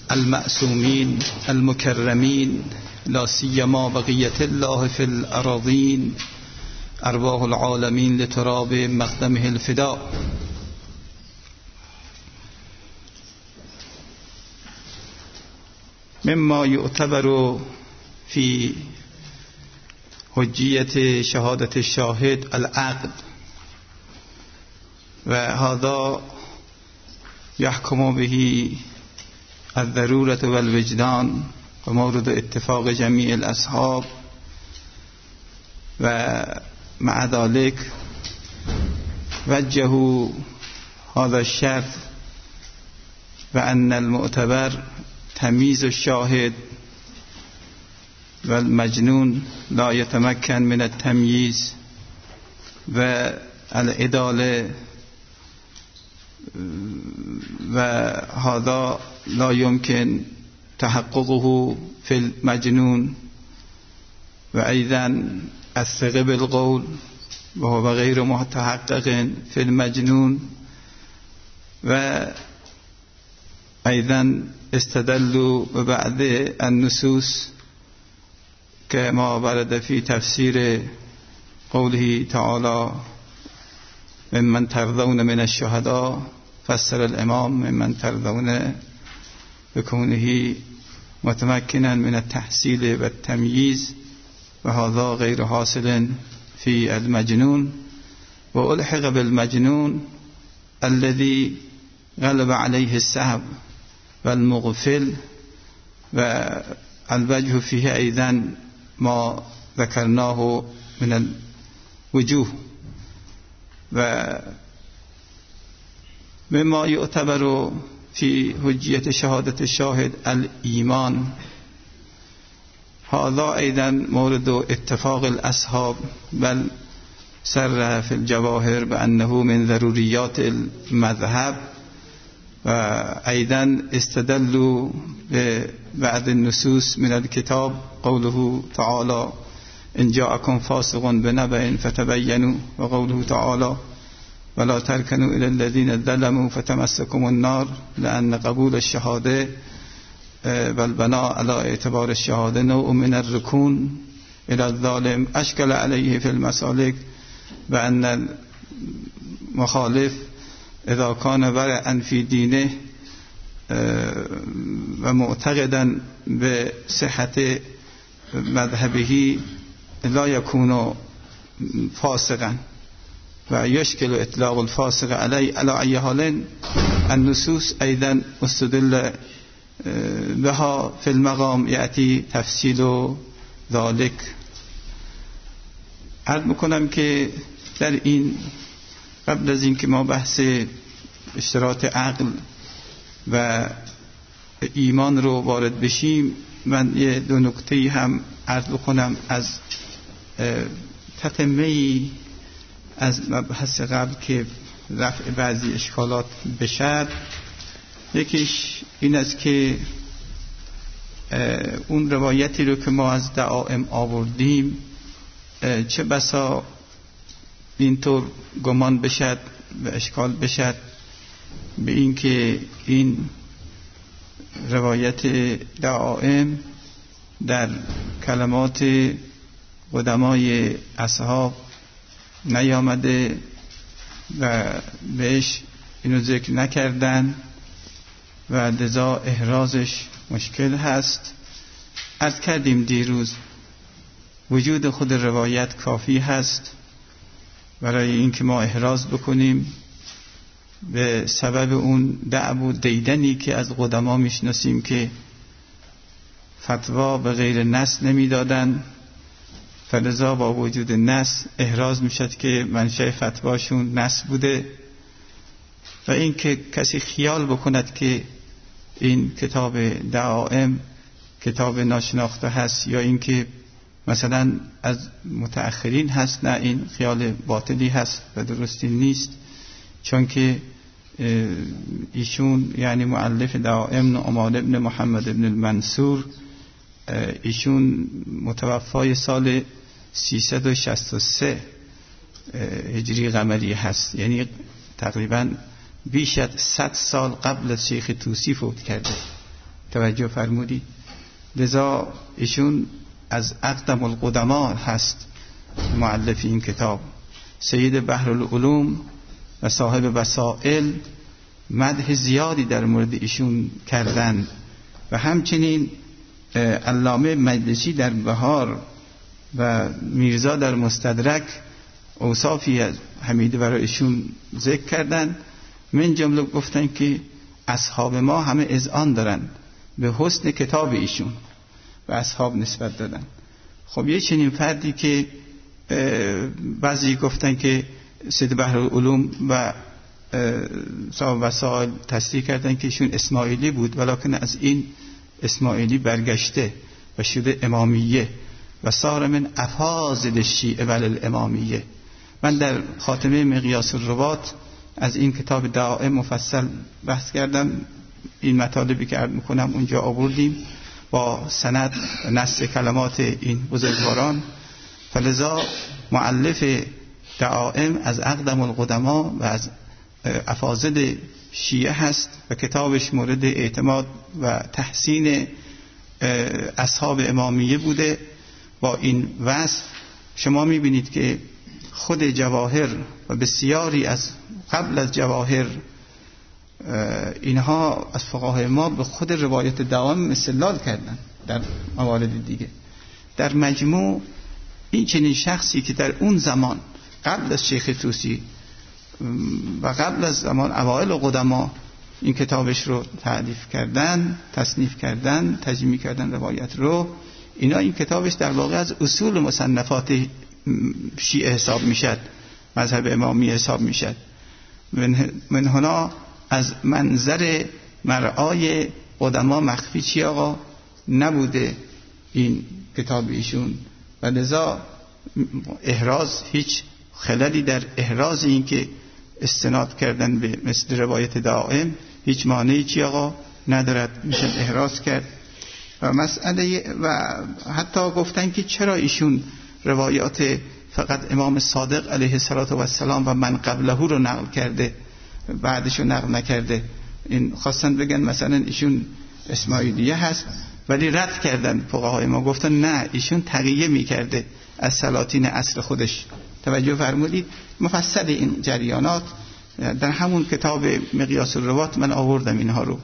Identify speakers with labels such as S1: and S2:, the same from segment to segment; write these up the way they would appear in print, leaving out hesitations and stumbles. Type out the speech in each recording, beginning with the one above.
S1: المعصومين المكرمين لا سيما بقية الله في الأراضين أرواح العالمين لتراب مقدمه الفداء. مما يعتبر في حجية شهادة الشاهد العقد، وهذا يحكم به الضرورة والوجدان ومورد اتفاق جميع الأصحاب. ومع ذلك وجهوا هذا الشرط وأن المعتبر تمييز الشاهد، والمجنون لا يتمكن من التمييز والعدالة، وهذا لا يمكن تحققه في المجنون. وأيضا الثقة بالقول وهو غير متحقق في المجنون. وأيضا استدلوا ببعض النصوص كما ورد في تفسير قوله تعالى ممن ترضون من الشهداء، فسر الإمام ممن ترضون بكونه متمكنا من التحصيل والتمييز، وهذا غير حاصل في المجنون. وألحق بالمجنون الذي غلب عليه السهو والمغفل. والوجه فيه أيضا ما ذكرناه من الوجوه. ومما يعتبر في حجية شهادة الشاهد الإيمان، هذا أيضا مورد اتفاق الأصحاب، بل سر في الجواهر بأنه من ضروريات المذهب. وأيضا استدلوا ببعض النصوص من الكتاب، قوله تعالى إن جاءكم فاسق بنبأ فتبينوا، وقوله تعالى ولا تركنوا إلى الذين ظلموا فتمسكم النار، لأن قبول الشهادة والبناء على اعتبار الشهادة نوع من الركون إلى الظالم أشكل عليه في المسالك، بأن المخالف إذا كان ورعا في دينه ومعتقدا بصحة مذهبه لا يكون فاسقا، ويشكل إطلاق الفاسق عليه. على أي حال النصوص أيضا مستدل بها في المقام يأتي تفصيل ذلك. عرض میکنم که در این قبل از این که ما بحث اشتراط عقل و ایمان رو وارد بشیم، من یه دو نکته هم عرض بکنم از تتمه‌ای از مبحث قبل که رفع بعضی اشکالات بشه. یکیش این است که اون روایتی رو که ما از دعائم آوردیم چه بسا اینطور گمان بشد و اشکال بشد به این که این روایت دعائم در کلمات قدمای اصحاب نیامده و بهش اینو ذکر نکردن و لذا احرازش مشکل هست. عرض کردیم دیروز وجود خود روایت کافی هست برای اینکه ما احراز بکنیم به سبب اون دعو و دیدنی که از قدما میشناسیم که فتوا به غیر نص نمیدادن، فلذا با وجود نص احراز میشد که منشأ فتواشون نص بوده. و این که کسی خیال بکند که این کتاب دعائم کتاب ناشناخته هست یا این که مثلا از متأخرین هست، نه، این خیال باطلی هست و درستی نیست، چون که ایشون یعنی مؤلف دعائم نعمان ابن محمد ابن المنصور، ایشون متوفای سال 363 هجری قمری هست، یعنی تقریبا بیش از 100 سال قبل از شیخ طوسی فوت کرده توجه فرمودید. لذا ایشون از اقدم القدما هست مؤلف این کتاب. سید بحرالعلوم و صاحب وسائل مدح زیادی در مورد ایشون کردن و همچنین علامه مجلسی در بهار و میرزا در مستدرک اوصافی از حمیده برای ایشون ذکر کردن. من جمله گفتن که اصحاب ما همه اذعان دارن به حسن کتاب ایشون و اصحاب نسبت دادن. خب یه چنین فردی که بعضی گفتن که سید بحرالعلوم و صاحب وسائل تصدیق کردن که ایشون اسماعیلی بود، ولکن از این اسماعیلی برگشته و شده امامیه و صار من افاضل الشیعه و الامامیه. من در خاتمه مقیاس الرباط از این کتاب دائم مفصل بحث کردم. این مطالبی که عرض میکنم اونجا آوردیم با سند نص کلمات این بزرگواران. فلذا مؤلف دائم از اقدم القدما و از افاضل شیعه هست و کتابش مورد اعتماد و تحسین اصحاب امامیه بوده. با این وصف شما میبینید که خود جواهر و بسیاری از قبل از جواهر اینها از فقهای ما به خود روایت دائم استدلال کردن در موارد دیگه. در مجموع این چنین شخصی که در اون زمان قبل از شیخ طوسی و قبل از زمان اوائل قدما این کتابش رو تعریف کردن، تصنیف کردن، تجمیع کردن روایت رو، اینا این کتابش در واقع از اصول مصنفات شیعه حساب میشد، مذهب امامی حساب میشد. من هنا از منظر مرعای قدما مخفی چی آقا نبوده این کتاب ایشون و لذا احراز هیچ خللی در احراز این که استناد کردن به مثل روایت دائم هیچ مانعی چی آقا ندارد، میشه احراز کرد. و مسئله و حتی گفتن که چرا ایشون روایات فقط امام صادق علیه السلام و من قبله رو نقل کرده بعدش رو نقل نکرده. این خواستن بگن مثلا ایشون اسماعیلیه هست ولی رد کردن فقهای ما، گفتن نه ایشون تقیه میکرده از سلاطین عصر خودش. توجه فرمودید. مفصل این جریانات در همون کتاب مقیاس الرباط من آوردم اینها رو.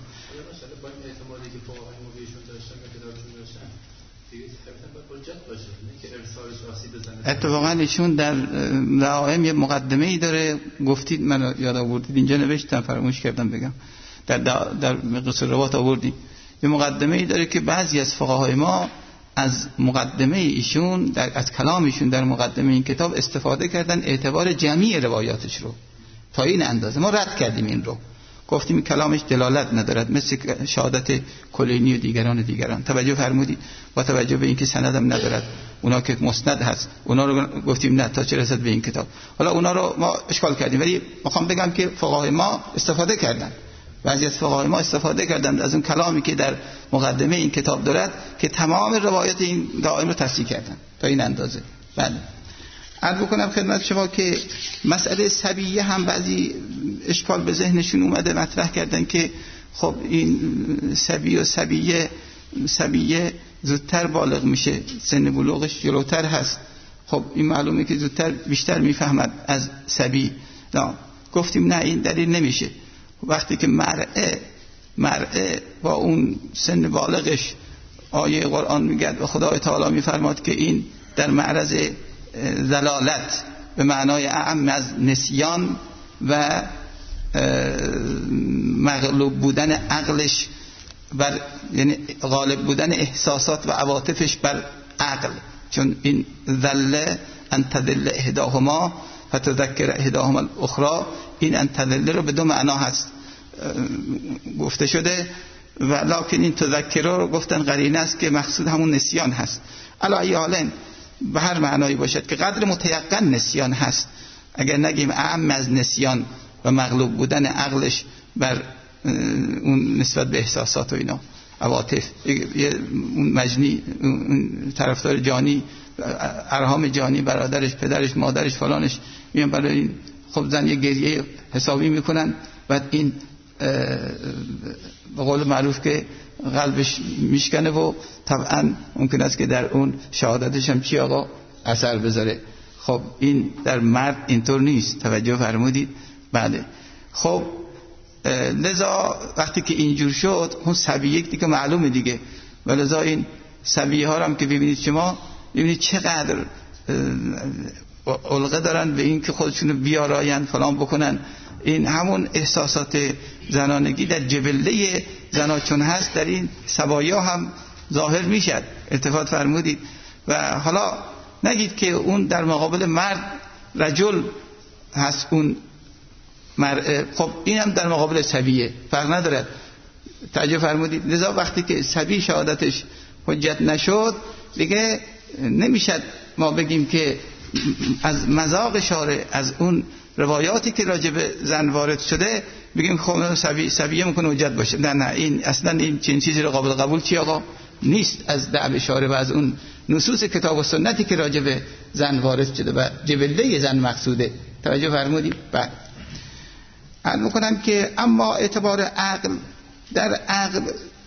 S1: اتفاقا ایشون در دائم یه مقدمه ای داره، گفتید من یاد آوردید اینجا نوشتم فراموش کردم بگم، در مقیاس الرباط آوردیم یه مقدمه ای داره که بعضی از فقهای ما از مقدمه ایشون از کلام ایشون در مقدمه این کتاب استفاده کردن اعتبار جمعی روایاتش رو تا این اندازه. ما رد کردیم این رو، گفتیم کلامش دلالت ندارد مثل شهادت کلینی و دیگران. توجه فرمودید. با توجه به اینکه سندم ندارد، اونا که مسند هست اونا رو گفتیم نه تا چه رسد به این کتاب. حالا اونا رو ما اشکال کردیم، ولی میخوام بگم که فقهای ما استفاده کردن، بعضی از فقهای ما استفاده کردند از اون کلامی که در مقدمه این کتاب دارد که تمام روایت این دائم رو تصحیح کردن تا این اندازه. بله عرض بکنم خدمت شما که مسئله سبیه هم بعضی اشکال به ذهنشون اومده، مطرح کردن که خب این سبی و سبیه زودتر بالغ میشه، سن بلوغش جلوتر هست. خب این معلومه که زودتر بیشتر میفهمد از سبی. نه گفتیم نه این دلیل نمیشه. وقتی که مرعه با اون سن بالغش آیه قرآن میگه و خدای تعالی میفرماد که این در معرض ضلالت به معنای اعم از نسیان و مغلوب بودن عقلش بر، یعنی غالب بودن احساسات و عواطفش بر عقل، چون این ذله ان تدل احداهما فتذکر احداهما الاخرى، این ان تدل رو به دو معنا هست گفته شده و لکن این تذکر رو گفتن قرینه است که مقصود همون نسیان هست. علی حالن به هر معنایی باشد که قدر متیقن نسیان هست، اگر نگیم اعم از نسیان و مغلوب بودن عقلش بر اون نسبت به احساسات و اینا عواطف، اون مجنی، اون طرفدار جانی، ارحام جانی، برادرش، پدرش، مادرش، فلانش میان برای این خب زن یه گریه حسابی میکنن، بعد این به قول معروف که قلبش میشکنه و طبعا ممکن است که در اون شهادتش هم چی آقا اثر بذاره. خب این در مرد اینطور نیست، توجه فرمودید؟ بله. خب لذا وقتی که اینجور شد اون سبیه دیگه معلومه دیگه، و لذا این سبیه ها هم که ببینید شما، ببینید چقدر علقه دارن به این که خودشونو بیاراین فلان بکنن. این همون احساسات زنانگی در جبله زنا چون هست در این سبایا هم ظاهر میشد. التفات فرمودید؟ و حالا نگید که اون در مقابل مرد رجل هست اون مرد، خب این هم در مقابل سبیه فرق ندارد. توجه فرمودید؟ لذا وقتی که سبی شهادتش حجت نشد دیگه نمیشد ما بگیم که از مذاق شارع، از اون روایاتی که راجع به زن وارد شده بگیم خب سبیه میکنه حجت باشه. نه این اصلا این چنین چیزی رو قابل قبول چی آقا نیست از دعوی شارع و از اون نصوص کتاب و سنتی که راجع به زن وارد شده و جبله زن مقصوده. توجه فرمودید؟ بعد عرض میکنم که اما اعتبار عقل، در عقل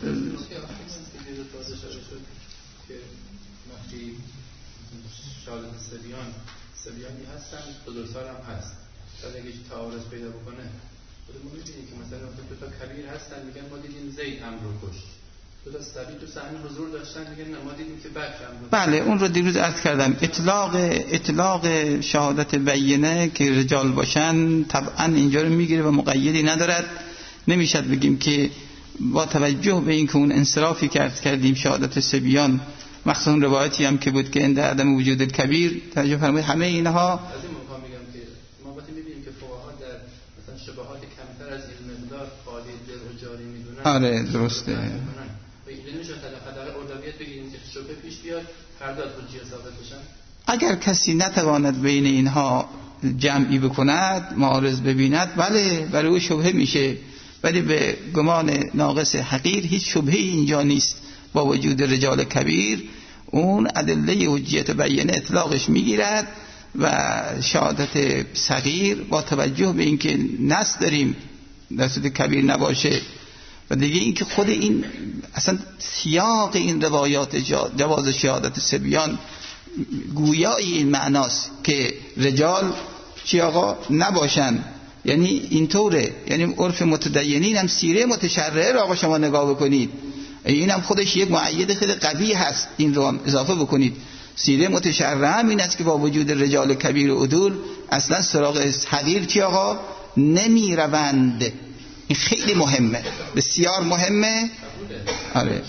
S2: سبیانی هستن، بزرگسال هم هست. شاید اگه تعارض پیدا بکنه خودمون می‌بینیم که مثلا دو تا کبیر هستن میگن ما دیدیم زید امر رو کشت، دو تا سبی تو صحنه حضور داشتن میگن ما دیدیم که بکر امر رو.
S1: بله اون رو دیروز عرض کردم. اطلاق شهادت بینه که رجال باشن طبعا اینجا رو میگیره و مقیدی ندارد. نمیشد بگیم که با توجه به این که اون انصرافی کردیم شهادت سبیان، مخصوصا روایتی هم که بود که اند عدم وجود کبیر، توجه فرمایید همه اینها
S2: از این مقام میگم که ما وقتی می‌بینیم که فقها در مثلا شبهات کمتر از این مقدار خالی در و جاری می‌دونن.
S1: آره درسته.
S2: و این نمیشه در اولویت بگیریم که شبهه پیش بیاد فردا حجیه ثابت بشن.
S1: اگر کسی نتواند بین اینها جمعی بکند، معارض ببیند، بله برای او شبهه میشه، ولی به گمان ناقص حقیر هیچ شبهه‌ای اینجا نیست. با وجود رجال کبیر اون ادله حجیت بینه اطلاقش میگیرد و شهادت صغیر با توجه به اینکه نص داریم در صورت کبیر نباشه و دیگه اینکه خود این اصلا سیاق این روایات جواز شهادت سبیان گویای این معناست که رجال چی آقا نباشن، یعنی اینطوره. یعنی عرف متدینین هم سیره متشرعه رو آقا شما نگاه بکنید، این هم خودش یک مؤید خیلی قوی هست، این رو هم اضافه بکنید. سیره متشرعه هم این است که با وجود رجال کبیر و عدول اصلا سراغ صغیر چی آقا نمی روند. این خیلی مهمه، بسیار مهمه. آره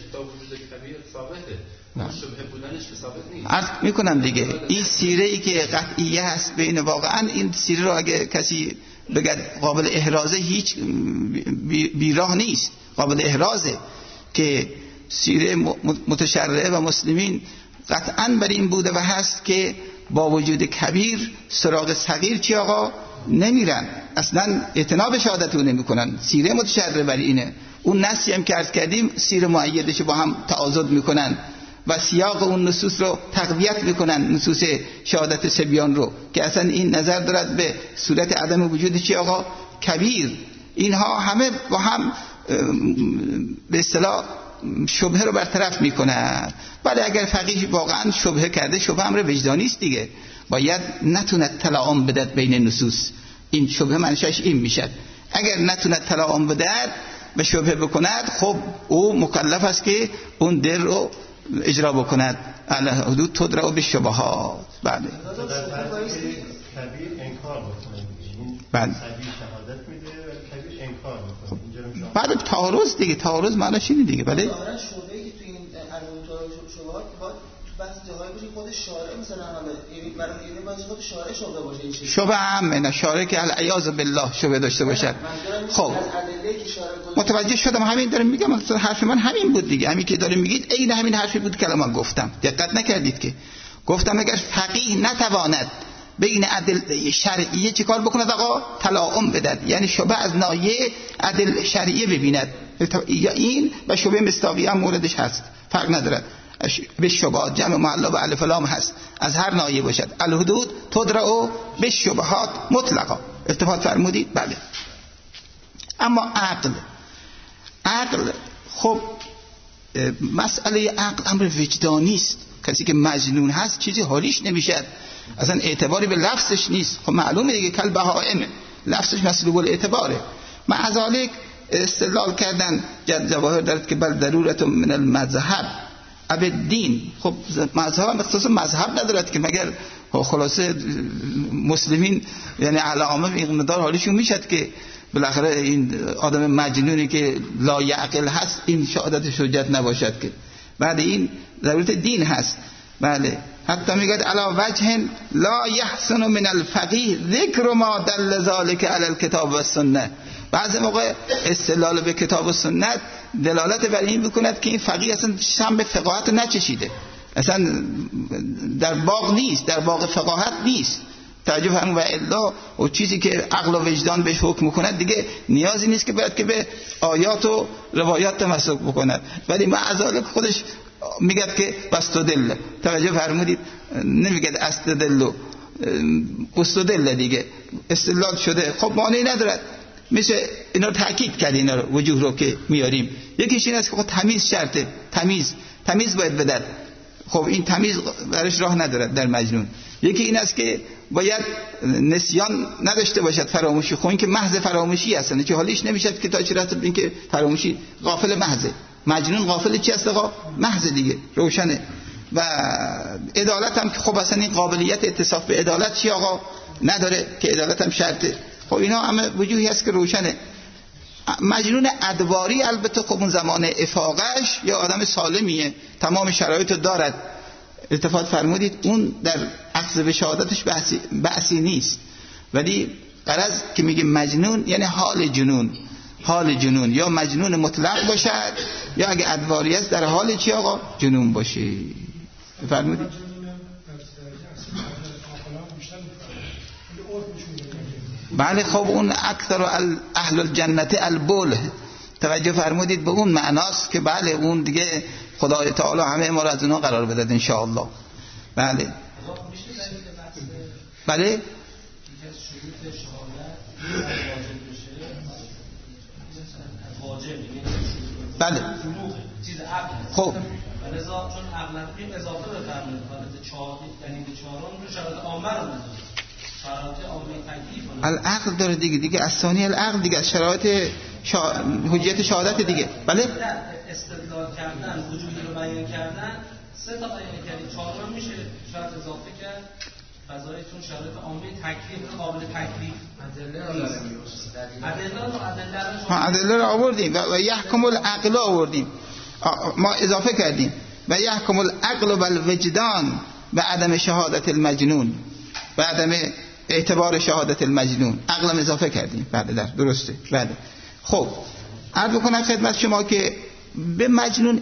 S1: عرض میکنم دیگه این سیره ای که قطعیه هست بین، واقعا این سیره رو اگه کسی بگد قابل احرازه هیچ بیراه نیست، قابل احرازه که سیره متشرعه و مسلمین قطعا بر این بوده و هست که با وجود کبیر سراغ صغیر چی آقا نمیرن، اصلا اعتنا شهادت رو نمی کنن. سیره متشرعه بر اینه. اون نصی هم که عرض کردیم سیره مؤیدش با هم تعاضد میکنن و سیاق اون نصوص رو تقویت میکنن، نصوص شهادت سبیان رو، که اصلا این نظر دارد به صورت عدم وجود چی آقا کبیر. اینها همه با هم به اصطلاح شبهه رو برطرف میکنن. ولی اگر فقیه واقعا شبهه کرده، شبهه امر وجدانی است دیگه، باید نتوند تلاعم بدد بین نصوص. این شبهه منشأش این میشد. اگر نتوند تلاعم بدد و شبهه بکند، خب او مکلف است که اون در رو اجرا بکند. علی حدود تدرع بالشبهات. بله
S3: کبیر انکار بکنه،
S1: بله
S3: شهادت میده و کبیر انکار میکنه.
S1: بعد تعارض دیگه، تعارض معناش اینه دیگه. بله
S4: ظاهرا شبهه‌ای که تو این شبهات بعضی جاهای باشه خود شارع مثلا یعنی برای این باشه خود شارع شبهه باشه. این چیز
S1: شبهه هم شارع که العیاذ بالله شبهه داشته باشد. خب متوجه شدم، همین دارم میگم، حرف من همین بود دیگه، همین که دارم میگید عین همین حرفی بود که من گفتم. دقت نکردید که گفتم اگر فقیه نتواند بین ادله شرعیه چیکار بکند آقا تلاعم بدد، یعنی شبهه از ناحیه ادله شرعیه ببیند، یا این و شبهه مصداقیه هم موردش هست، فرق ندارد. به شبهات جمع معلا به الف لام هست، از هر ناحیه باشد. الحدود تدرع به شبهات مطلقا. التفات فرمودید؟ بله. اما عقل خب مسئله عقل امر وجدانی است. کسی که مجنون هست چیزی حالیش نمیشه، اصلا اعتباری به لفظش نیست. خب معلومه دیگه کل بهائمه، لفظش مسلوب الاعتباره. معذالک استدلال کردن جواهر دارد که بل ضرورت من المذهب اب دین. خب مذهب هم اختصاص مذهب ندارد که مگر خلاصه مسلمین یعنی علامه این مقدار حالیشون میشد که بالاخره این آدم مجنونی که لا یعقل هست این شهادتش حجت نباشد که. بعد این ضرورت دین هست. بله حتی میگه علا وجه لا یحسن من الفقیه ذکر ما دل ذلك علی الکتاب و السنه. بعضی موقع استدلال به کتاب و سنت دلالت بر این بکند که این فقیه اصلا شم به فقاهت نچشیده، اصلا در باغ نیست، در باغ فقاهت نیست. توجه فرمون و الا و چیزی که عقل و وجدان بهش حکم کند دیگه نیازی نیست که باید که به آیات و روایات تمسک بکند. ولی معذالک خودش میگه که بستدل. توجه فرمودید نمیگه استدل استدل دیگه استدلال شده. خب معنی ندارد. میشه اینا رو تاکید کرد، اینا رو وجوه رو که میاریم. یکیش این است که خب تمیز شرطه، تمیز باید بدد. خب این تمیز برش راه ندارد در مجنون. یکی این است که باید نسیان نداشته باشد، فراموشی. خب این که محض فراموشی هستن که حالیش نمیشد که تا چه رسد این که فراموشی غافل محضه. مجنون غافل چی است آقا؟ محض دیگه روشنه. و عدالت هم که خب اصلا این قابلیت اتصاف به عدالت چی آقا نداره که عدالت هم شرطه. خب اینا همه وجوهی هست که روشنه. مجنون ادواری البته خب اون زمان افاقش یا آدم سالمیه، تمام شرایط دارد. التفات فرمودید اون در اخذ به شهادتش بحثی نیست. ولی غرض که میگه مجنون یعنی حال جنون یا مجنون مطلق باشد یا اگه ادواری است در حال چی آقا؟ جنون باشه. فرمودید بله. خب اون اکثر اهل الجنت البول. توجه فرمودید به اون معناست که بله اون دیگه خدای تعالی همه ما را از اونها قرار بدهد ان شاء الله. بله بله بله خب
S5: لذا چون عقل اضافه بفرمایید حالت 4 یعنی به 4 رو شرایط عامه رو میذاره، شرایط عامه تکلیف
S1: العقل داره دیگه از ثانی العقل دیگه از شرایط حجیت شهادت دیگه. بله
S5: استدلال کردن وجودی رو بیان کردن 3 تا بیان کردید 4 هم میشه شاید اضافه کرد فضایتون شرایط عامه تکلیف قابل تکلیف
S1: ادله رو آوردیم و یحکم العقل آوردیم، ما اضافه کردیم و یحکم العقل و الوجدان به عدم شهادت المجنون، به عدم اعتبار شهادت المجنون. عقلم اضافه کردیم. بله درسته. بله خب عرض بکنم خدمت شما که به مجنون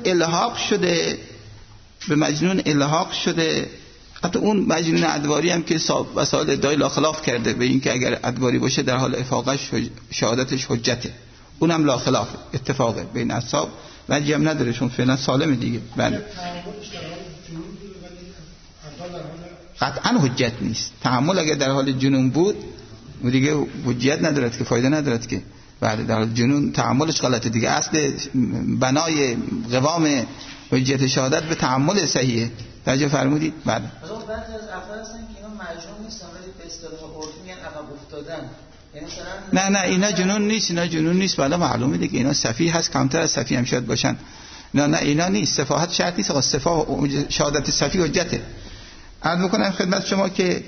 S1: الحاق شده حتی اون مجنون ادواری هم که وسائل ادعای لا خلاف کرده به این که اگر ادواری باشه در حال افاقش شهادتش حجته، اونم لا خلاف اتفاقه بین اصحاب و جمع نداره چون فعلا سالم دیگه. بله قطعا حجت نیست. تحمل اگر در حال جنون بود و دیگه حجت ندارد که فایده ندارد که. بله در حال جنون تحملش غلطه دیگه. اصل بنای قوام حجت شهادت به تحمل صحیحه. توجه فرمودید؟ بله.
S4: بعضی از افراد هستن که اینا مجنون نیستن ولی به اصطلاح عرفی میگن عقب افتادن. یعنی
S1: نه اینا جنون نیست. بله معلومه دیگه اینا سفیه هست، کمتر از سفیه هم شاید باشن. نه اینا نیست. سفاهت شرط نیست. آقا شهادت سفیه حجته. عرض میکنم خدمت شما که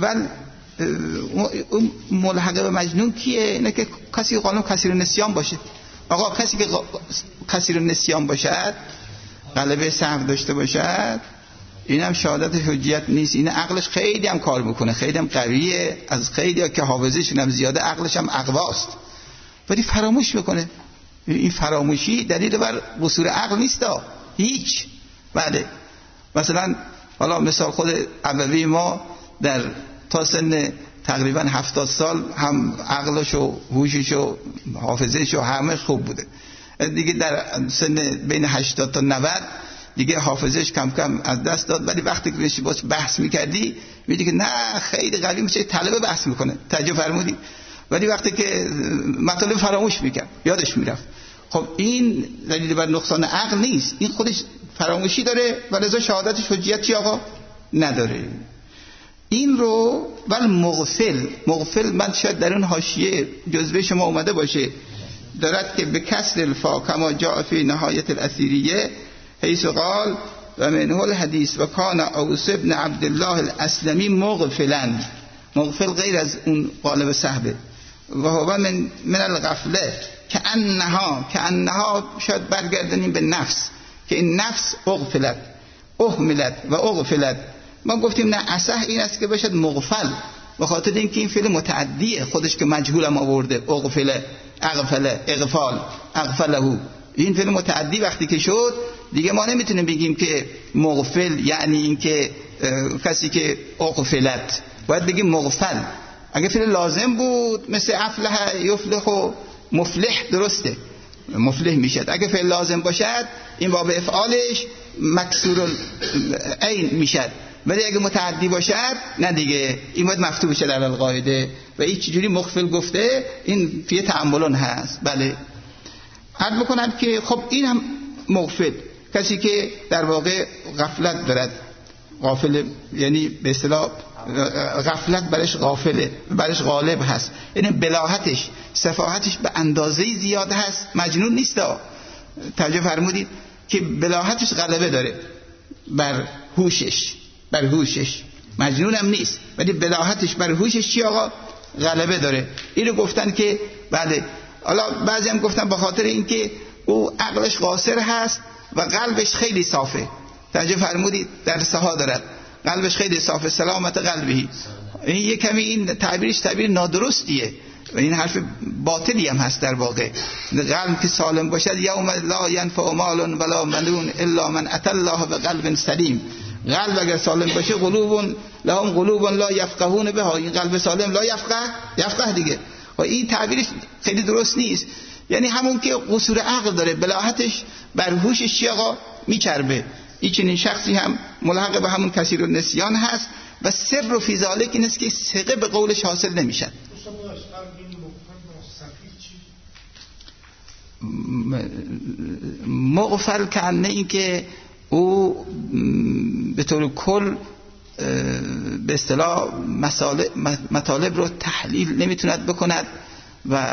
S1: اون ملحقه به مجنون کیه؟ اینه که کسی قانون کثیر النسیان باشه. آقا کسی که کثیر النسیان باشد، غلبه سهو داشته باشد، اینم شهادت حجیت نیست. این عقلش خیلی هم کار میکنه، خیلی هم قویه، از خیلی ها که حافظه‌شون هم زیاده عقلش هم اقواست، ولی فراموش میکنه. این فراموشی دلیل بر قصور عقل نیست هیچ. بله مثلا حالا مثال خود ابوی ما در تا سن تقریبا 70 سال هم عقلش و هوشش و حافظه‌ش و همه خوب بوده. دیگه در سن بین 80 تا 90 دیگه حافظه‌اش کم کم از دست داد. ولی وقتی که باش بحث می‌کردی می‌دیدی که نه خیلی قوی میشه، طلبه بحث میکنه. توجه فرمودی؟ ولی وقتی که مطالب فراموش میکرد، یادش میرفت. خب این دلیل بر نقصان عقل نیست، این خودش فراموشی داره و لذا شهادتش حجیتی آقا نداره. این رو ول مغفل من شاید در اون حاشیه جزوه شما اومده باشه، دارد که به کسر الفا کما جاء فی نهایت الاسیریه حیث قال و منه الحدیث و کان اوس ابن عبدالله الاسلمی مغفل غیر از اون قالب صحبه و هو من الغفله که انها شاید برگردنیم به نفس که این نفس اهملت و اغفلت. ما گفتیم نه اصح این است که باشد مغفل، به خاطر اینکه این فعل متعدیه خودش که مجهولم آورده، اغفله اغفله، این فعل متعدی وقتی که شد دیگه ما نمیتونیم بگیم که مغفل یعنی این که کسی که اغفلت، باید بگیم مغفل. اگه فعل لازم بود مثل افلح یفلح و مفلح درسته، مفلح میشد. اگه فعل لازم باشد این باب افعالش مکسور العین میشد، ولی اگه متعدی باشد نه دیگه، این باید مفتوح بشه در القاعده. و این چجوری مغفل گفته این فیه تعاملون هست. بله عرض بکنم که خب این هم مغفل، کسی که در واقع غفلت دارد، غافل یعنی به اصطلاح غفلت برش غافله، برش غالب هست، یعنی بلاهتش سفاهتش به اندازه زیاد هست، مجنون نیست. توجه فرمودید که بلاهتش غلبه داره بر هوشش، مجنون هم نیست ولی بلاهتش بر هوشش چی آقا؟ غلبه داره. اینو گفتن که بله، حالا بعضی هم گفتن به خاطر اینکه او عقلش قاصر هست و قلبش خیلی صافه. توجه فرمودید در سها دارد قلبش خیلی صافه، سلامت قلبی. این یک کمی این تعبیرش تعبیر نادرستیه و این حرف باطلی هم هست در واقع. قلب که سالم باشد یوم لا ینفع مال ولا بنون الا من اتى الله بقلب سلیم. قلب اگر سالم باشه قلوب لهم قلوب لا یفقهون بها، این قلب سالم لا یفقه دیگه. و این تعبیرش خیلی درست نیست، یعنی همون که قصور عقل داره، بلاهتش بر هوشش چی آقا میچربه. این چنین شخصی هم ملحق به همون کثیر النسیان هست و سر و فی ذالک این است که ثقه به قولش حاصل نمیشن. مغفل کنه این که او به طور کل به اصطلاح مطالب رو تحلیل نمیتوند بکند و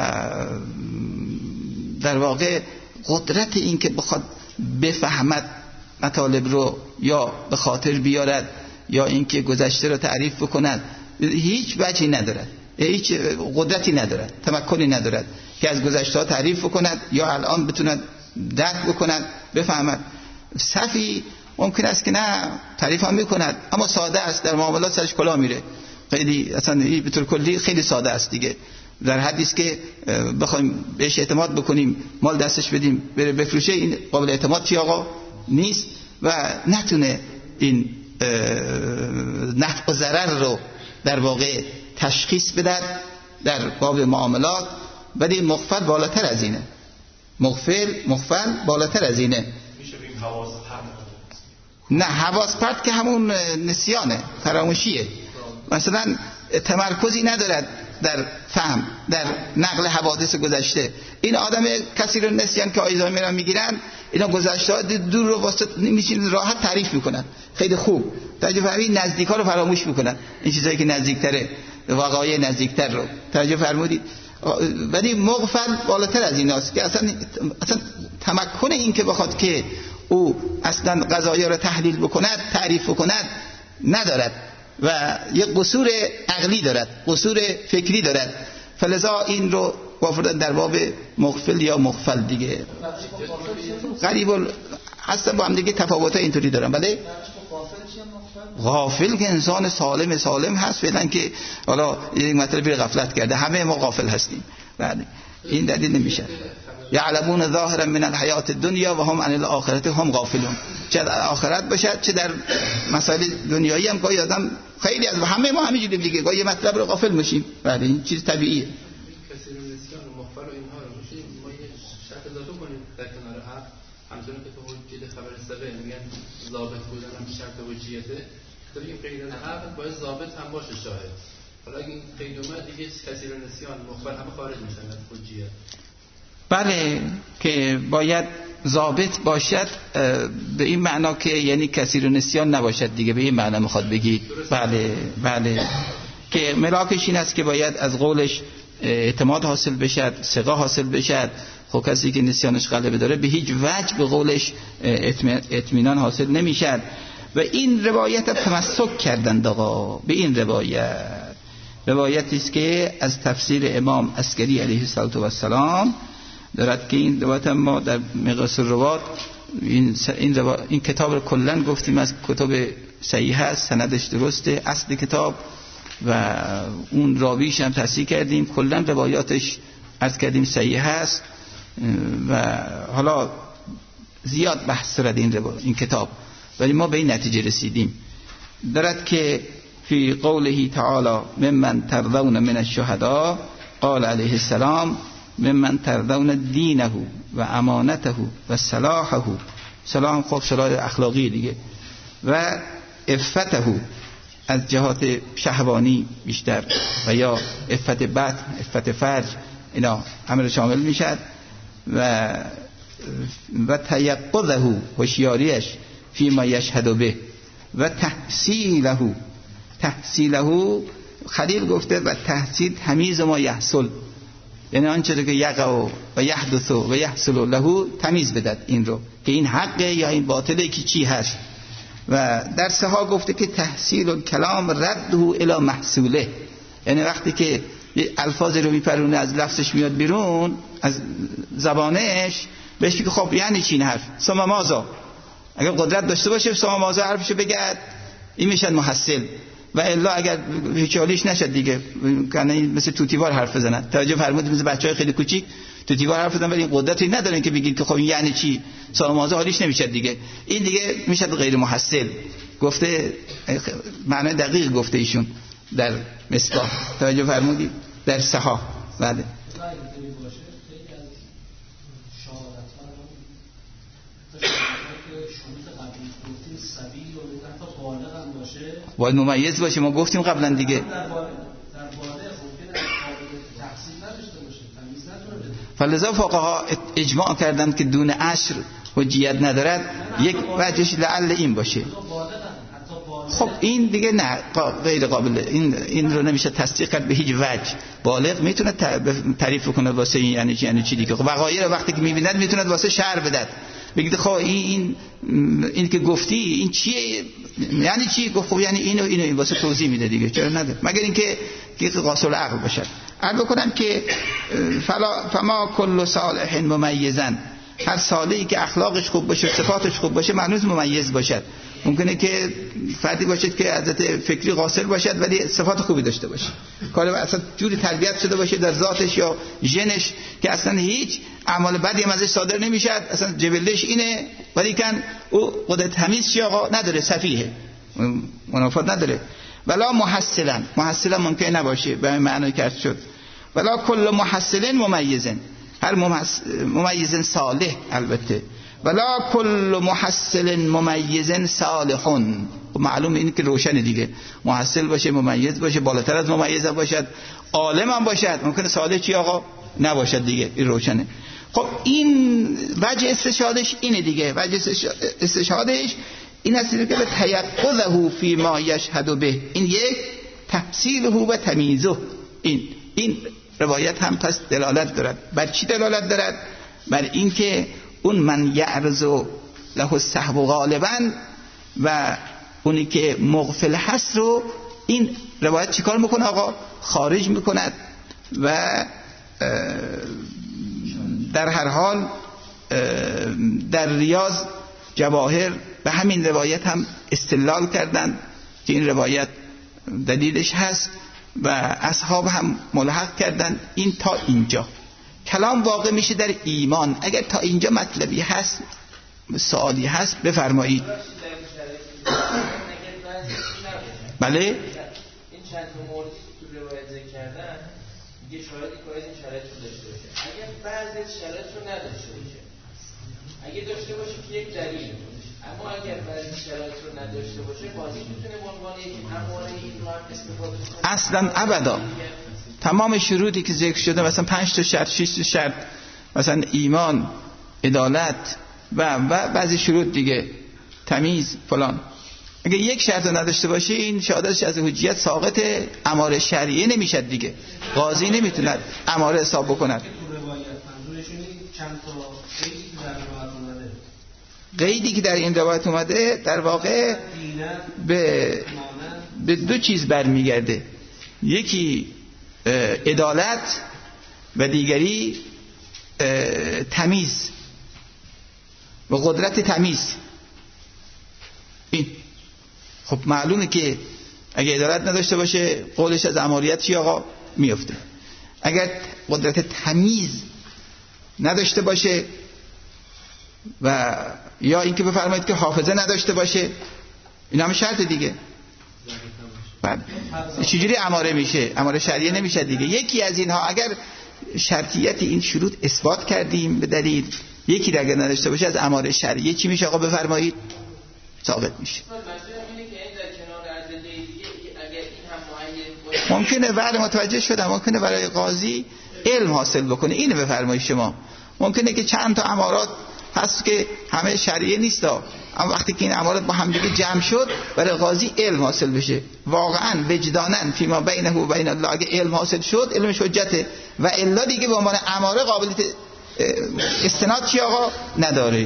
S1: در واقع قدرت این که بخواد بفهمد مطالب رو یا به خاطر بیارد یا اینکه گذشته رو تعریف بکند هیچ وجهی ندارد، هیچ قدرتی ندارد، تمکنی ندارد که از گذشته ها تعریف بکند یا الان بتوند درک بکند بفهمد. صفی ممکن است که نه تعریف هم میکند اما ساده است، در معاملات سرش کلا میره، خیلی اصلا به طور کلی خیلی ساده است دیگه. در حدی است که بخوایم بهش اعتماد بکنیم، مال دستش بدیم بره بفروشه، این قابل اعتماد چی آقا نیست و نتونه این نفع و ضرر رو در واقع تشخیص بده در باب معاملات. ولی مغفل بالاتر از اینه، مغفل بالاتر از اینه.
S3: میشه بگیم حواس پرت؟
S1: نه، حواس پرت که همون نسیانه، فراموشیه. مثلا تمرکزی ندارد در فهم، در نقل حوادث گذشته. این آدم کثیر النسیان که آیزایمر میگیرن، اینا گذشته ها دور رو واسه میشین راحت تعریف میکنن، خیلی خوب توجه فرمودید، نزدیکا رو فراموش میکنن، این چیزایی که نزدیکتره، واقعی نزدیکتر رو توجه فرمودید. ولی مغفل بالاتر از ایناست که اصلا تمکن این که بخواد که او اصلا قضایا رو تحلیل بکند، تعریف بکند ندارد و یک قصور عقلی دارد، قصور فکری دارد. فلذا این رو گفتن در باب مغفل یا مغفل دیگه غریب هستن با هم دیگه، تفاوت‌ها اینطوری دارن. بله غافل که انسان سالم هست فعلا که حالا یک مطلبی غفلت کرده، همه ما غافل هستیم. بله این دلیل نمیشه. یعلمون ظاهرا من الحیات الدنیا و هم عن الاخرة هم غافلون. چه در آخرت باشد چه در مسائل دنیایی هم گاهی آدم خیلی از همه ما همینجوری دیگه گاهی یه مطلب رو غافل میشیم. بله این چیز طبیعیه.
S2: کثیر النسیان و مغفل و اینها رو میشه ما یه شرط اضافه کنیم در کنار حق، همچنان که تو حجیت خبر سبه میگن ضابط بودن هم شرط حجیته، تو بگیم غیر از حق باید ضابط هم باشه شاهد. حالا این قید اومد دیگه کثیر نسیان مخبر همه خارج میشن از حجیت.
S1: بله که باید ضابط باشد به این معنا که یعنی کثیر نسیان نباشد دیگه، به این معنا میخواد بگید. بله که ملاکش این است که باید از قولش اعتماد حاصل بشد، ثقه حاصل بشد. خب کسی که نسیانش غلبه داره به هیچ وجه به قولش اطمینان حاصل نمیشد. و این روایت تمسک کردند آقا به این روایتی است که از تفسیر امام عسکری علیه السلام دارد که این روایت ما در مقیاس الروات این کتاب رو کلا گفتیم از کتاب صحیح است، سندش درسته، اصل کتاب و اون راویش هم تصحیح کردیم، کلا روایاتش عرض کردیم صحیح است. و حالا زیاد بحث دارد این کتاب، ولی ما به این نتیجه رسیدیم دارد که فی قوله تعالی ممن ترضون من الشهداء قال علیه السلام ممن ترضون دینه و امانته و صلاحه، صلاح خب صلاح اخلاقی دیگه، و عفته از جهات شهوانی بیشتر و یا عفت بطن، عفت فرج، اینا همه شامل میشد. و تیقظه، هوشیاریش، فیما یشهد به، و تحصیله خلیل گفته و تحصیل تمیز ما یحصل، یعنی آنچه که یقع و یحدث و یحصل له تمیز بدد این رو که این حقه یا این باطله که چی هست. و در سها گفته که تحصیل الکلام رده الی محصوله، یعنی وقتی که الفاظ رو میپرونه از لفظش میاد بیرون از زبانش بهش که خب یعنی چی این حرف ثم ماذا، اگر قدرت داشته باشه ثم ماذا حرفشو بگد این میشد محصل، و الا اگر هیچ حالیش نشد دیگه کنه مثل توتیوار حرف بزنن. توجه فرمودید مثل بچهای خیلی کوچیک توتیوار حرف بزنن ولی این قدرتی ندارن که بگید که خب یعنی چی ثم ماذا، حالیش نمیشد دیگه، این دیگه میشد غیر محصل. گفته معنی دقیق گفته ایشون در مصباح، توجه فرمودید در سها. بله باید ممیز باشه، ما گفتیم قبلا دیگه. فلذا فقها اجماع کردن که دون عشر حجیت ندارد. یک وجهش لعل این باشه. خب این دیگه نه غیر قابل، این رو نمیشه تصدیق کرد به هیچ وجه. بالغ میتونه تعریف کنه واسه یعنی چی دیگه. وقایع وقتی که میبیند میتونه واسه شعر بدد، بگید خب این که گفتی این چیه، یعنی چی؟ گفت خب یعنی اینو واسه توضیح میده دیگه، چرا نده، مگر اینکه قاصر عقل باشد. عرض بکنم که فما کل صالح ممیزا، هر صالحی که اخلاقش خوب باشه، صفاتش خوب باشه، معنوز ممیز باشد. ممکنه که فردی باشد که عادت فکری قاصر باشد ولی صفات خوبی داشته باشه، کار اصلا جوری تربیت شده باشه در ذاتش یا ژنش که اصلا هیچ اعمال بدی ازش صادر نمیشد، اصلا جبلش اینه، ولی کن او قدرت تمیز چی آقا نداره، سفیه، منافات نداره. ولا محصلا ممکن نباشه به معنی که عرض شد. ولا کل محصل ممیزن، هر ممیز صالح البته. ولا کل محصل ممیز صالحون، معلوم این که روشن دیگه، محصل باشه، ممیز باشه، بالاتر از ممیز باشد، عالم هم باشد، ممکنه صالح چی آقا نباشد دیگه، این روشنه. خب این وجه استشهادش اینه دیگه، وجه استشهادش این است که به تیقظه فی ما یشهد به، این یک تحصیله و تمیزه. این روایت هم پس دلالت دارد. بر چی دلالت دارد؟ بر اینکه اون من یعرض له السهو غالبا و اونی که مغفل هست رو این روایت چیکار میکنه آقا؟ خارج میکند. و در هر حال در ریاض جواهر به همین روایت هم استدلال کردند که این روایت دلیلش هست و اصحاب هم ملحق کردند. این تا اینجا کلام واقع میشه در ایمان. اگر تا اینجا مطلبی هست، سوالی هست، بفرمایید. بله
S6: این چند موردی تو روایت ذکر کردن میگه شاهدی که باید این شرایط رو داشته باشه. اگر بعضی از شرایط رو نداشته باشه، اگه داشته باشه که یک دلیل اما اگر بعضی شرایط رو نداشته باشه قاضی میتونه به عنوان یک اماره این رو هم استفاده کنه؟
S1: اصلا ابدا. تمام شروطی که ذکر شده، مثلا 5 تا شرط 6 تا شرط، مثلا ایمان، عدالت و بعضی شروط دیگه، تمیز فلان، اگه یک شرط نداشته باشه این شهادتش از حجیت ساقط اماره شرعیه نمیشه دیگه. قاضی نمیتونه اماره حساب بکنه. قیدی که در این روایت اومده در واقع به دو چیز برمیگرده، یکی عدالت و دیگری تمیز و قدرت تمیز. این خب معلومه که اگه عدالت نداشته باشه قولش از اماریت چی آقا میفته. اگر قدرت تمیز نداشته باشه و یا اینکه بفرمایید که حافظه نداشته باشه، این هم شرط دیگه. بعد چجوری اماره میشه؟ اماره شرعیه نمیشه دیگه. یکی از اینها اگر شرطیت این شروط اثبات کردیم به دلیل، یکی را اگر نداشته باشه از اماره شرعیه چی میشه آقا بفرمایید؟ ثابت میشه. ممکنه بعد متوجه شدم، ممکنه برای قاضی علم حاصل بکنه. اینو بفرمایید شما. ممکنه که چند تا امارات هست که همه شرعیه نیست، اما وقتی که این امارات با هم دیگه جمع شد برای قاضی علم حاصل بشه، واقعا وجدانن فیما بینه و بین الله، اگه علم حاصل شد علمش حجته و الا دیگه به عنوان اماره قابلیت استناد چی آقا نداره.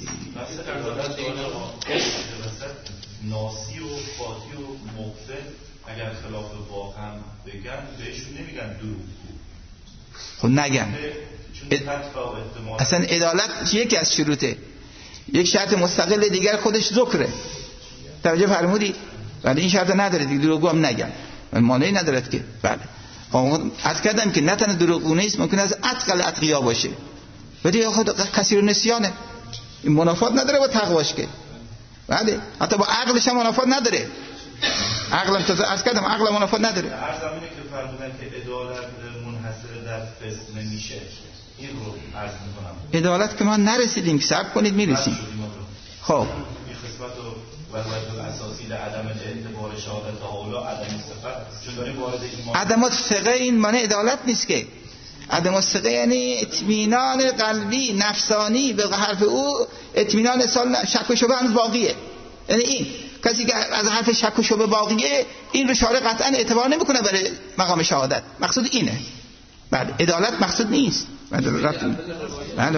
S7: ناسی و فاتی و مقتل اگر خلاف واقعا بگن بهشون نمیگن دروغگو.
S1: خب نگم اصلا عدالت یکی از شروطه، یک شرط مستقل دیگر خودش ذکره. توجه فرمودید؟ ولی این شرط نداره دیگه، دروغگو هم نگم مانعی ندارد که. بله عرض کردم که نه تنها دروغگو نیست، ممکن از اتقل اتقیا باشه ولی خود کثیر نسیانه، این منافات نداره با تقواش که. بله حتی با عقلش هم منافات نداره. عقلم تو عرض کردم عقل منافات نداره.
S7: هر زمینه که فرمودن که عدالت منحصر در فسق نمیشه، این رو عرض میکنم. عدالت
S1: که ما نرسیدیم، صبر کنید میرسیم. خب
S7: این خصمت و وجه اساسی لعدم اعتبار شهادت هؤلاء عدم صفت، چون داریم وارد ایمان.
S1: عدم الثقه این معنی عدالت نیست که. عدم الثقه یعنی اطمینان قلبی نفسانی به حرف او، اطمینان شک و شبه هنوز باقیه. یعنی این کسی که از حرف شک و شبه باقیه این رو شارع قطعا اعتبار نمیکنه برای مقام شهادت. مقصود اینه. بله عدالت مقصود نیست. بله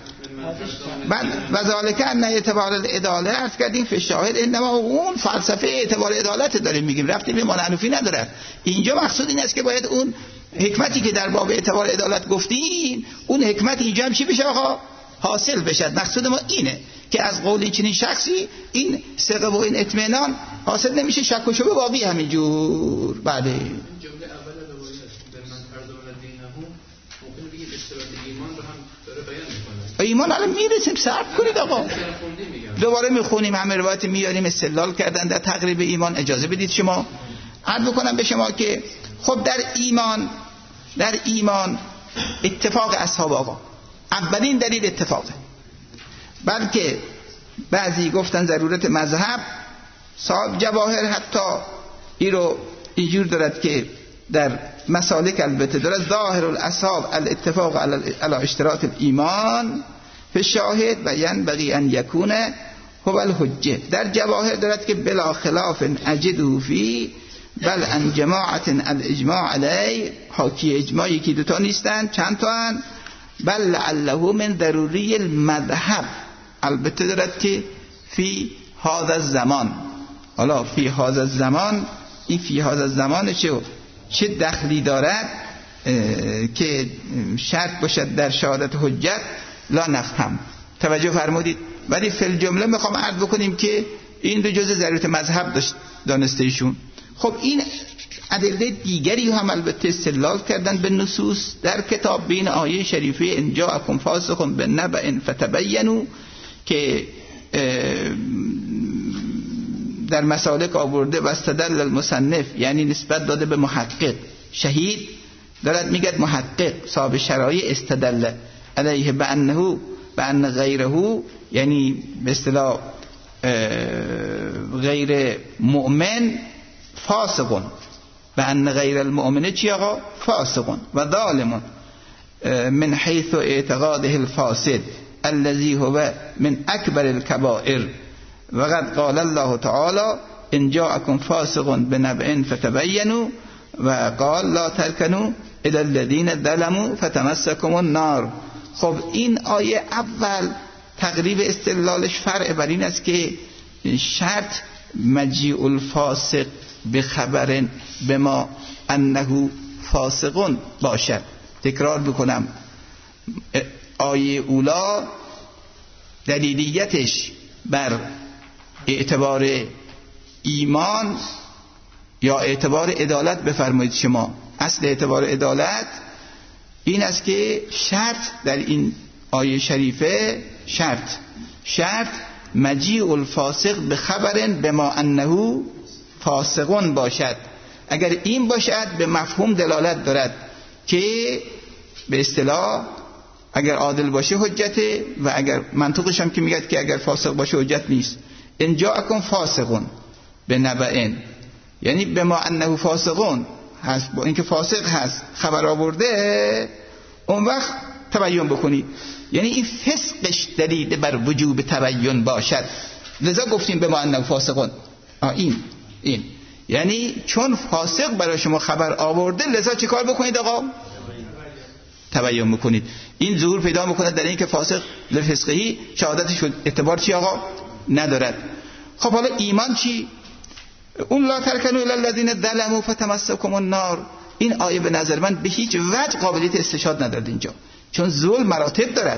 S1: و ذالک ان اعتبار العداله عرض کردیم فی الشاهد، انما اون فلسفه اعتبار عدالت داریم میگیم، رفتی به معنوی نداره. اینجا مقصود این است که باید اون حکمتی که در باب اعتبار عدالت گفتیم اون حکمت اینجا هم چی بشه آقا؟ حاصل بشه. مقصود ما اینه که از قول چنین شخصی این ثقه و این اطمینان حاصل نمیشه، شک و شبه باقی همینجور. بله
S2: جمله اول روایت در من فرض دینهم ممکن بگید اشتراط ایمان رو هم داره بیان میکنه.
S1: ایمان الان میرسیم، صبر کنید آقا، دوباره میخونیم، همه روایت میاریم استدلال کردن در تقریب ایمان. اجازه بدید شما عرض بکنم به شما که خب در ایمان اتفاق اصحاب آقا اولین دلیل اتفاقه، بلکه بعضی گفتن ضرورت مذهب. صاحب جواهر حتی این رو اینجور دارد که در مسالک البته دارد ظاهر الاصحاب الاتفاق علی اشتراط الایمان فی الشاهد و ینبغی ان یکون هو الحجه. در جواهر دارد که بلا خلاف اجده فی بل ان جماعت الاجماع علی، حاکی اجماع یکی دوتا نیستن، چند تا هن. بل لعله من ضروری المذهب، البته دارد که فی هذا الزمان. حالا فی هذا الزمان، این فی هذا الزمان چه دخلی دارد که شرط باشد در شهادت حجت لا نفهم. توجه فرمودید؟ ولی فی الجمله میخوام عرض بکنیم که این دو جزء ضرورت مذهب دانسته ایشون. خب این ادله دیگری هم البته استدلال کردن به نصوص در کتاب، بین آیه شریفه ان جاءکم فاسق بنبأ فتبینوا که در مسالک آورده و استدل المصنف، یعنی نسبت داده به محقق. شهید دارد میگه محقق صاحب شرایع استدل علیه بأنه بأن غیره، یعنی به اصطلاح غیر مؤمن فاسقون و ان غیر المؤمن چی آقا؟ فاسقون و ظالمون من حیث اعتقاده الفاسد الذي هو من اکبر الكبائر و قد قال الله تعالی ان جاءكم فاسق بنبأ فتبینوا و قال لا ترکنوا الى الذين ظلموا فتمسكم النار. خب این آیه اول تقریب استدلالش فرع بر این است که شرط مجیء الفاسق بخبر بما انه فاسقون باشد. تکرار بکنم، آیه اولا دلیلیتش بر اعتبار ایمان یا اعتبار عدالت بفرمایید شما. اصل اعتبار عدالت این است که شرط در این آیه شریفه شرط مجیء الفاسق به خبر بما انه فاسقون باشد. اگر این باشد به مفهوم دلالت دارد که به اصطلاح اگر عادل باشه حجته و اگر منطقش هم که میگه که اگر فاسق باشه حجت نیست. ان جاءکم فاسقون بنبأ یعنی بما انه فاسقون هست، با اینکه فاسق هست خبر آورده اون وقت تبیین بکنید. یعنی این فسقش دلیل بر وجوب تبیین باشد، لذا گفتیم بما انه فاسقون. این یعنی چون فاسق برای شما خبر آورده لذا چی کار بکنید آقا؟ تبیین بکنید. این ظهور پیدا میکنه در این که فاسق لفسقهی شهادتش اعتبار چی آقا؟ ندارد. خب حالا ایمان چی؟ اون لا ترکنوا الی الذین ظلموا فتمسکم النار. این آیه به نظر من به هیچ وجه قابلیت استشهاد ندارد اینجا، چون ظلم مراتب دارد.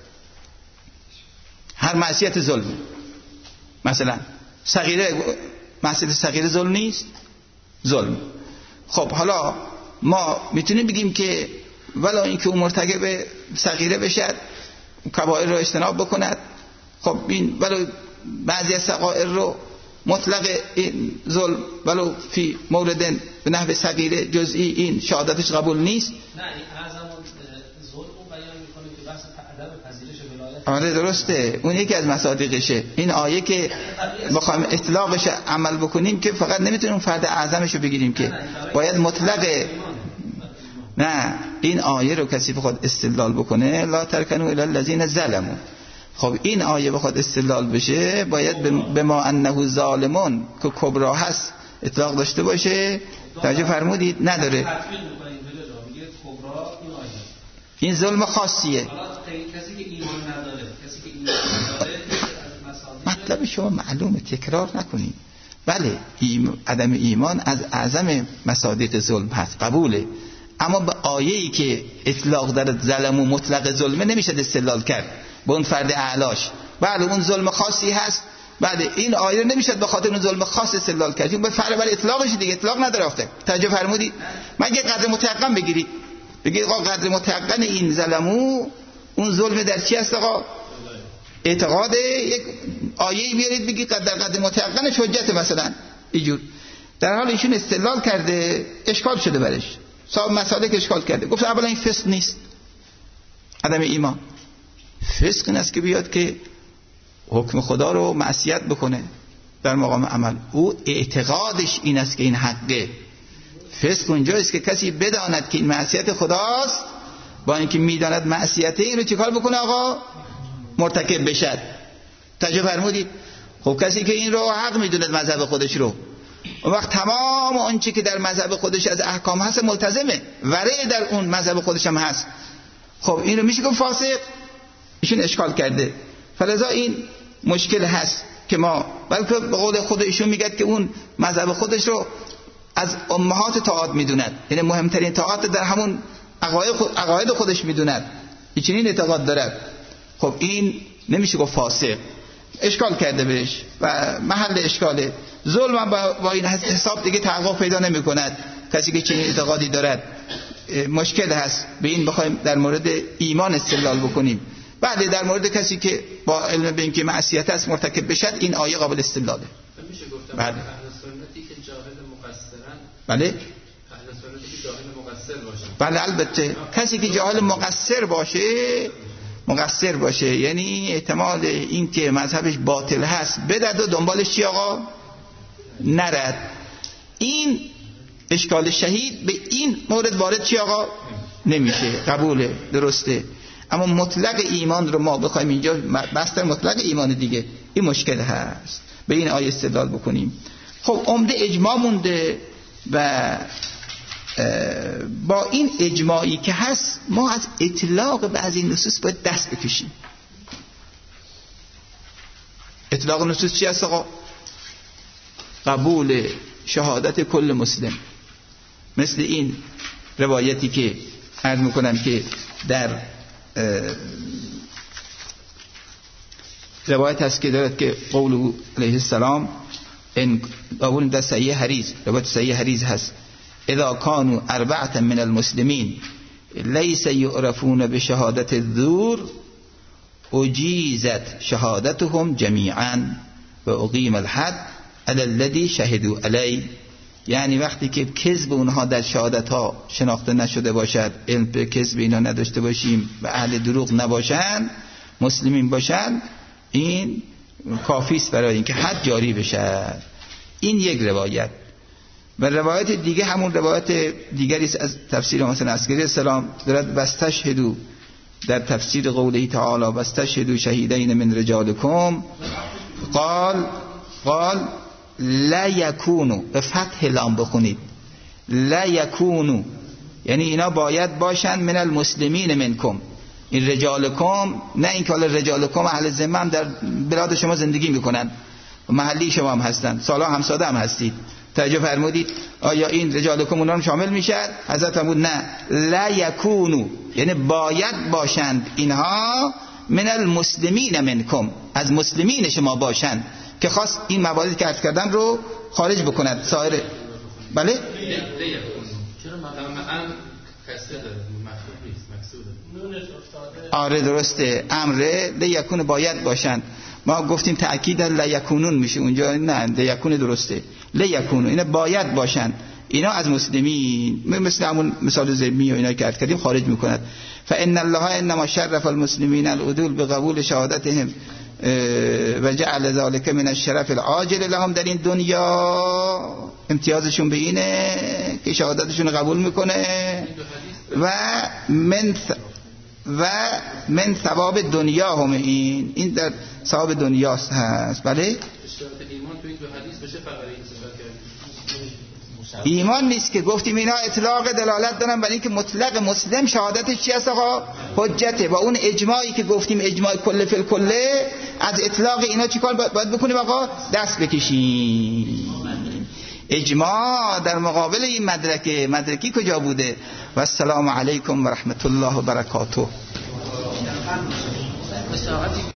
S1: هر معصیت ظلم، مثلا معصیت صغیره ظلم نیست؟ ظلم. خب حالا ما میتونیم بگیم که ولی اینکه اون مرتکب صغیره بشد کبائر رو اجتناب بکند، خب این ولی بعضی از صغائر رو مطلق این ظلم ولو فی مورد به نحو صغیره جزئی این شهادتش قبول نیست.
S5: نه این اعظم ظلم رو بیان میکنه که بحث عدم پذیرش ولایت.
S1: آره درسته، اون یکی از مصادیقشه. این آیه که بخوایم اطلاقش عمل بکنیم که فقط نمیتونیم اون فرد اعظمش رو بگیریم که باید مطلق. نه این آیه رو کسی بخواد استدلال بکنه لا ترکنوا الی الذین ظلموا، خب این آیه بخواد استدلال بشه باید به ما انه ظالمون که کبرا هست اطلاق داشته باشه. توجه فرمودید؟ نداره. این ظلم خاصیه.
S5: کسی که ایمان نداره، کسی که ایمان نداره
S1: مطلب شما معلومه، تکرار نکنید. بله عدم ایمان از اعظم مصادیق ظلم هست، قبوله، اما به آیه‌ای که اطلاق داره ظلم و مطلق ظلمه نمیشه استدلال کرد به اون فرد اعلاش. بله اون ظلم خاصی هست، بله این آیه نمیشه به خاطر اون ظلم خاص استدلال کرد، اون به فرع بر اطلاقش دیگه اطلاق نداره. افته توجه فرمودید؟ مگه قدر متيقن بگیرید، بگید آقا قدر متيقن این ظلمو اون ظلم در چی هست آقا؟ اعتقاد یک آیه‌ای بیارید بگید قدر متيقنش حجت مثلا اینجور. در حال ایشون استدلال کرده اشکال شده برش، صاحب مسالک اشکال کرده، گفت اولا این فسق نیست، عدم ایمان. فسق این است که بیاد که حکم خدا رو معصیت بکنه در مقام عمل، او اعتقادش این است که این حقه. فسق اونجاست که کسی بداند که این معصیت خداست، با اینکه میداند معصیته، این رو چیکار بکنه آقا؟ مرتکب بشد. توجه فرمودید؟ خب کسی که این رو حق میدوند مذهب خودش رو، اون وقت تمام آنچه که در مذهب خودش از احکام هست ملتزمه، ورع در اون مذهب خودش هم هست. خب این رو میشه که فاسق. ایشون اشکال کرده، فلذا این مشکل هست که ما، بلکه به قول خود ایشون میگه که اون مذهب خودش رو از امهات طاعات میدوند، یعنی مهمترین طاعات در همون عقاید خودش میدوند، این اعتقاد دارد. خب این نمیشه گفت فاسق. اشکال کرده بهش و محل اشکاله. ظلم هم با این حساب دیگه تحقق پیدا نمی کند. کسی که چنین اعتقادی دارد مشکل هست. به این بخوایم در مورد ایمان استدلال بکنیم. بعد در مورد کسی که با علم به اینکه معصیت است مرتکب بشد، این آیه قابل استدلاله.
S2: میشه گفتم
S1: بله.
S2: اهل سنتی که جاهل مقصرن،
S1: بله
S2: اهل سنتی که جاهل مقصر باشه،
S1: بله البته کسی که جاهل مقصر باشه مقصر باشه، یعنی احتمال این که مذهبش باطل هست بدد و دنبالش چی آقا نرد. این اشکال شهید به این مورد وارد چی آقا نمیشه، قبوله، درسته. اما مطلق ایمان رو ما بخوایم اینجا بستر مطلق ایمان دیگه، این مشکل هست. به این آیه استدلال بکنیم. خب عمده اجماع مونده و با این اجماعی که هست ما از اطلاق بعضی نصوص باید دست بکشیم. اطلاق نصوص چی هست آقا؟ قبول شهادت کل مسلم، مثل این روایتی که عرض میکنم که در روایت هست که دارد که قوله علیه السلام این قول در صحیح حدیث، روایت صحیح حدیث هست: اذا كانوا اربعه من المسلمین ليس يعرفون بشهادت الزور اجیزت شهادتهم جمیعا و اقیم الحد علی الذی شهدوا علیه. یعنی وقتی که کذب اونها در شهادت ها شناخته نشده باشد، علم به کذب اینا نداشته باشیم و اهل دروغ نباشن، مسلمین باشن، این کافی است برای اینکه حد جاری بشه. این یک روایت. و روایت دیگه همون روایت دیگری است از تفسیر مثلا عسکری السلام دارد: واستشهدوا، در تفسیر قوله تعالی واستشهدوا شهیدین من رجالکم قال لا یکونو، به فتح لام بخونید، لا یکونو، یعنی اینا باید باشن من المسلمین منکم، این رجالکم، نه اینکه حالا رجالکم اهل ذمه هم در بلاد شما زندگی میکنن و محلی شما هم هستن، سالها همساده هم هستید. توجه فرمودید؟ آیا این رجالکم اونا هم شامل میشد؟ حضرت فرمود نه، لا یکونو، یعنی باید باشند اینها من المسلمین منکم، از مسلمین شما باشند، که خاص این مواردی که عرض کردم رو خارج بکند. سایر بله؟
S2: چرا مقام کسره داره؟ مفهوم نیست، مقصوده.
S5: نونش
S1: آره درسته، امره لیکون باید باشند. ما گفتیم تأکید لیکونون میشه اونجا، نه لیکون درسته، لیکون اینا باید باشند، اینا از مسلمین، مثل همون مثال ذمی و اینا که عرض کردیم خارج میکند. فان الله انما شرف المسلمین العدول بقبول شهادتهم و جعل ذلك من الشرف العاجل لهم، در این دنیا امتیازشون به اینه که شهادتشون قبول میکنه و من ثواب دنیا هم این در ثواب دنیاست هست. بله
S2: اشتراط ایمان تو این دو حدیث بشه فقط این صفت کردیم.
S1: ایمان نیست که گفتیم اینا اطلاق دلالت دارن برای اینکه مطلق مسلم شهادتش چی هست آقا؟ حجته. با اون اجماعی که گفتیم اجماع کل فی الکله، از اطلاق اینا چیکار باید بکنیم آقا؟ دست بکشیم. اجماع در مقابل این مدرکی کجا بوده؟ و السلام علیکم و رحمت الله و برکاته.